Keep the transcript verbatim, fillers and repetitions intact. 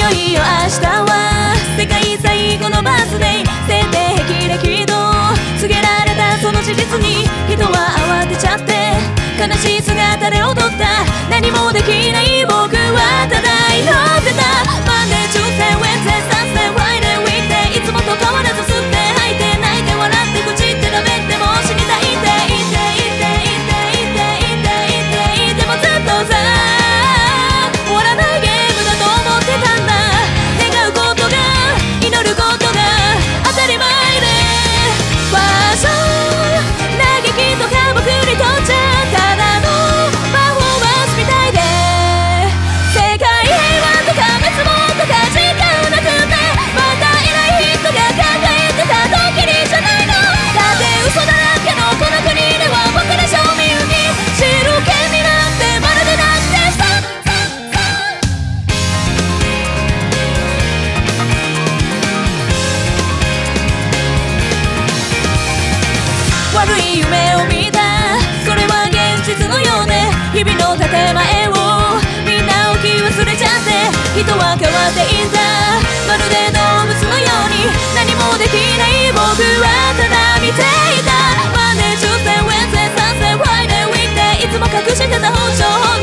よいよ明日は世界最後のバースデー。制定霹靂と告げられたその事実に人は慌てちゃって悲しい姿で踊った。何もできない僕はただ祈ってた。マンデー、チュースデー、ウェンズデー、サンスデー、フライデー、ウィークデー、いつもと変わらず吸って吐いて泣いて笑って口って食べても死にたいって言って言って言って言って言って言って言ってでもずっとさ終わらないゲームだと思ってたんだ。願うことが祈ることが当たり前でファーション嘆きとか僕にとっちゃただのパフォーマンスみたいで世界平和とか滅亡とか時間なくてまた偉い人が考えてたドッキリじゃないの。だって嘘だらけのこの国では僕ら庶民に知る権利なんてまるでなくてさ悪い夢を見た。それは現実のようで日々の建前をみんな置き忘れちゃって人は変わっていた。まるで動物のように何もできない僕はただ見ていた。マンデー、チュースデー、ウェンズデー、サンスデー、フライデー、ウィークデー、いつも隠してた本性